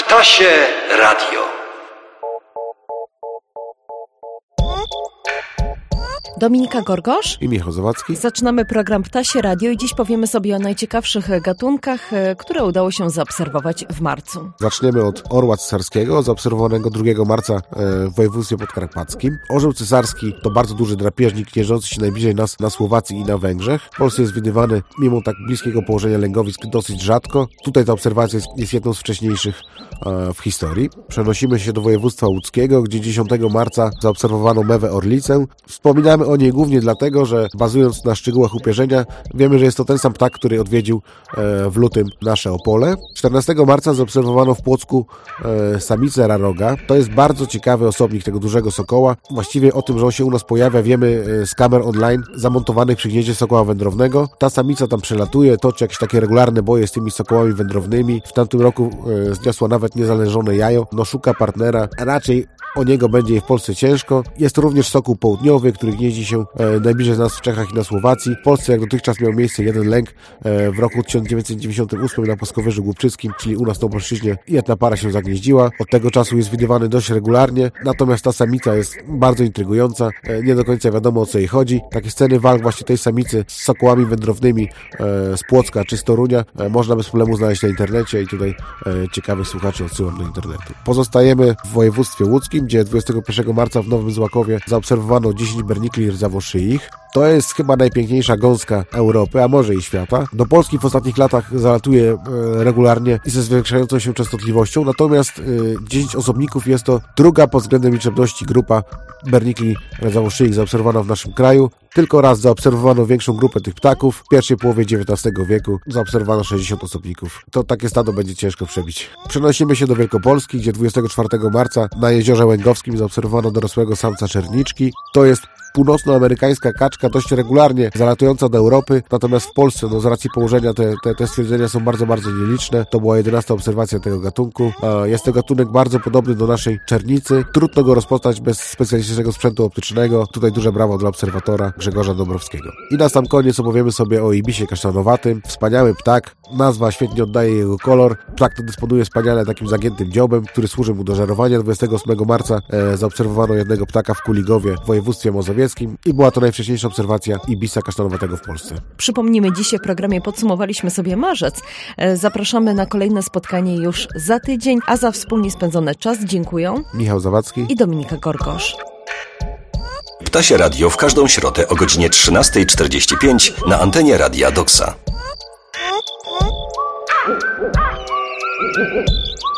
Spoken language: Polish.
Ptasie Radio. Dominika Gorgosz i Michał Zawadzki. Zaczynamy program Ptasie Radio i dziś powiemy sobie o najciekawszych gatunkach, które udało się zaobserwować w marcu. Zaczniemy od orła cesarskiego, zaobserwowanego 2 marca w województwie podkarpackim. Orzeł cesarski to bardzo duży drapieżnik, mierzący się najbliżej nas na Słowacji i na Węgrzech. W Polsce jest widywany mimo tak bliskiego położenia lęgowisk dosyć rzadko. Tutaj ta obserwacja jest jedną z wcześniejszych w historii. Przenosimy się do województwa łódzkiego, gdzie 10 marca zaobserwowano mewę orlicę. Wspominamy o niej głównie dlatego, że bazując na szczegółach upierzenia, wiemy, że jest to ten sam ptak, który odwiedził w lutym nasze Opole. 14 marca zaobserwowano w Płocku samicę raroga. To jest bardzo ciekawy osobnik tego dużego sokoła. Właściwie o tym, że on się u nas pojawia, wiemy z kamer online zamontowanych przy gnieździe sokoła wędrownego. Ta samica tam przelatuje, toczy jakieś takie regularne boje z tymi sokołami wędrownymi. W tamtym roku zniosła nawet niezależone jajo. Szuka partnera, a raczej o niego będzie jej w Polsce ciężko. Jest to również sokół południowy, który gnieździ się najbliżej nas w Czechach i na Słowacji. W Polsce jak dotychczas miał miejsce jeden lęk w roku 1998 na Płaskowyżu Głubczyckim, czyli u nas na Opolszczyźnie, i jedna para się zagnieździła. Od tego czasu jest widywany dość regularnie, natomiast ta samica jest bardzo intrygująca. Nie do końca wiadomo, o co jej chodzi. Takie sceny walk właśnie tej samicy z sokołami wędrownymi z Płocka czy z Torunia można bez problemu znaleźć na internecie i tutaj ciekawych słuchaczy odsyłam do internetu. Pozostajemy w województwie łódzkim, gdzie 21 marca w Nowym Złakowie zaobserwowano 10 bernikli rdzawoszyich. To jest chyba najpiękniejsza gąska Europy, a może i świata. Do Polski w ostatnich latach zalatuje regularnie i ze zwiększającą się częstotliwością, natomiast 10 osobników jest to druga pod względem liczebności grupa bernikli rdzawoszyich zaobserwowana w naszym kraju. Tylko raz zaobserwowano większą grupę tych ptaków. W pierwszej połowie XIX wieku zaobserwowano 60 osobników. To takie stado będzie ciężko przebić. Przenosimy się do Wielkopolski, gdzie 24 marca na jeziorze Łęgowskim zaobserwowano dorosłego samca czerniczki. To jest północnoamerykańska kaczka, dość regularnie zalatująca do Europy, natomiast w Polsce z racji położenia te stwierdzenia są bardzo, bardzo nieliczne. To była 11. obserwacja tego gatunku. Jest to gatunek bardzo podobny do naszej czernicy. Trudno go rozpoznać bez specjalistycznego sprzętu optycznego. Tutaj duże brawo dla obserwatora Grzegorza Dąbrowskiego. I na sam koniec opowiemy sobie o ibisie kasztanowatym. Wspaniały ptak. Nazwa świetnie oddaje jego kolor. Ptak ten dysponuje wspaniale takim zagiętym dziobem, który służy mu do żerowania. 28 marca zaobserwowano jednego ptaka w Kuligowie w województwie mazowieckim i była to najwcześniejsza obserwacja ibisa kasztanowatego w Polsce. Przypomnijmy, dzisiaj w programie podsumowaliśmy sobie marzec. Zapraszamy na kolejne spotkanie już za tydzień, a za wspólnie spędzony czas dziękuję Michał Zawadzki i Dominika Gorgosz. Ptasie Radio w każdą środę o godzinie 13:45 na antenie Radia Doksa.